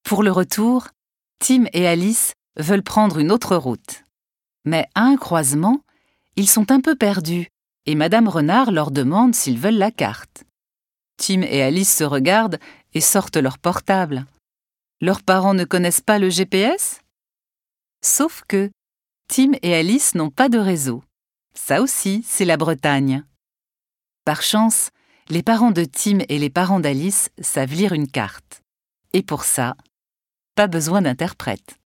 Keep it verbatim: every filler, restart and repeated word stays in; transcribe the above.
Pour le retour, Tim et Alice veulent prendre une autre route. Mais à un croisement, ils sont un peu perdus et Madame Renard leur demande s'ils veulent la carte. Tim et Alice se regardent et sortent leur portable. Leurs parents ne connaissent pas le G P S? Sauf que Tim et Alice n'ont pas de réseau. Ça aussi, c'est la Bretagne. Par chance, les parents de Tim et les parents d'Alice savent lire une carte. Et pour ça, pas besoin d'interprète.